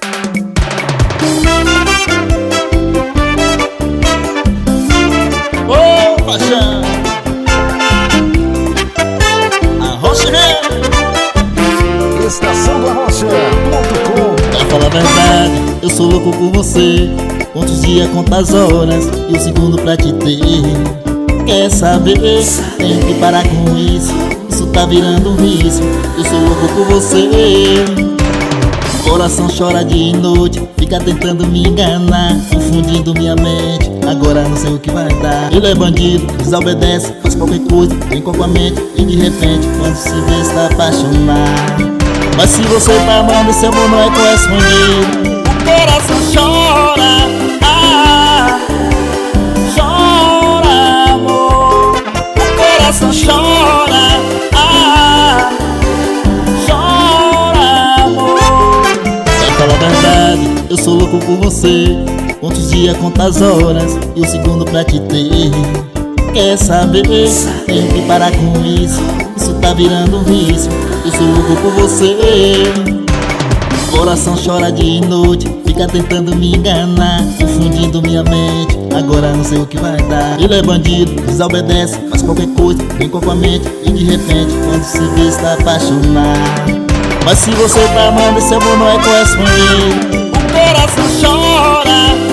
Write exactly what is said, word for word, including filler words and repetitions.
Ô, paixão, Arrocha, estação do arrocha ponto com. pra falar a verdade, eu sou louco por você. Quantos dias, quantas horas e o segundo pra te ter. Quer saber? Tenho que parar com isso. Isso tá virando um vício. Eu sou louco por você. Coração chora de noite, fica tentando me enganar, confundindo minha mente. Agora não sei o que vai dar. Ele é bandido, desobedece, faz qualquer coisa, vem com a mente. E de repente, quando se vê, está apaixonado. Mas se você tá amando, esse amor não é correspondido. O coração chora, ah, chora, amor. O coração chora, ah, chora, amor. Pra falar a verdade, eu sou louco por você. Quantos dias, quantas horas e o segundo pra te ter. Quer saber? Tenho que parar com isso. Isso tá virando um vício. Eu sou louco por você. Coração chora de noite, fica tentando me enganar, confundindo minha mente. Agora não sei o que vai dar. Ele é bandido, desobedece, faz qualquer coisa, vem com a mente. E de repente, quando se vê, está apaixonado. Mas se você tá amando, esse amor não é correspondido. O coração chora,